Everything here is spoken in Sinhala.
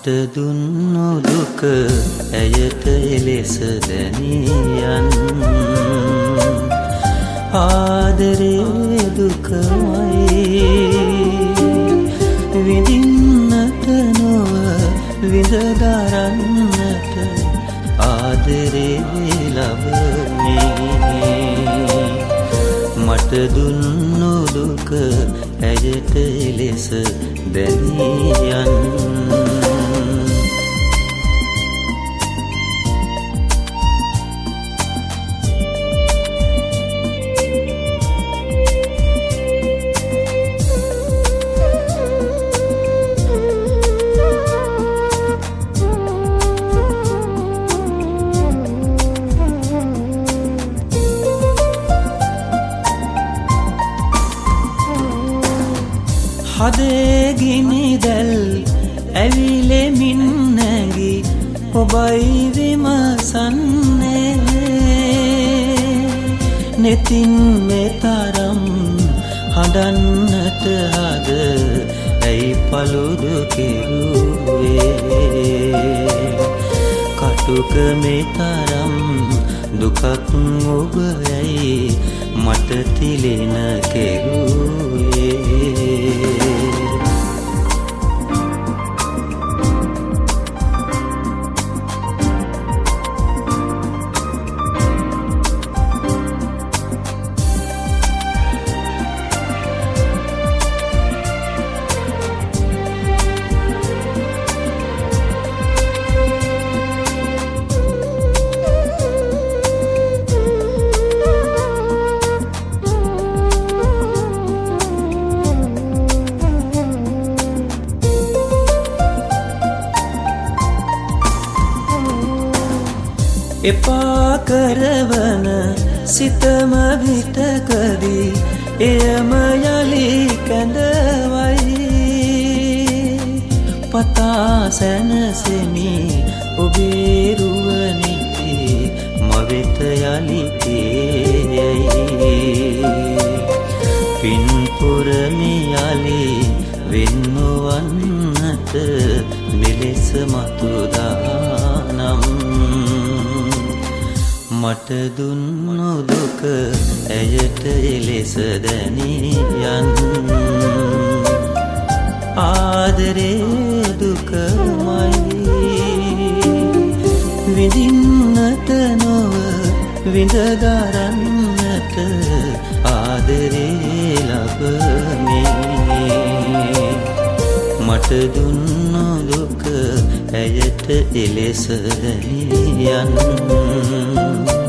මට දුන්නු දුක ඇයට එලෙස දැනියන් ආදරේ දුකමයි විඳින්නට නොව විඳ දරන්නට ආදරේ ලබමි මට දුන්නු දුක ඇයට එලෙස දැනියන් හදේ ගිනි දැල් ඇවිලෙමින් නැගි ඔබයි විමසන්නේ නෙතින් මේ තරම් හඬන්නට හද ඇයි පළුදු කෙරුවේ කටුක මේ තරම් දුකක් ඔබ ඇයි මට තිලෙන කෙරුවේ එපා කරවන සිතම විටකදී එයම යලි කැඳවයි පතා සැනසෙමි ඔබේ රුවනිති මවෙත යලි තේයයි පින්පුරමි යලි වෙන්නුවන්නට මෙලෙස මතුදානම් මට දුන්නු දුක ඇයට එලෙස දැනියන් ආදරේ දුකමයි විඳින්නට නොව විඳ දරන්නට ආදරේ ලබමි මට දුන්නු දුක ඇයට එලෙස දැනියන්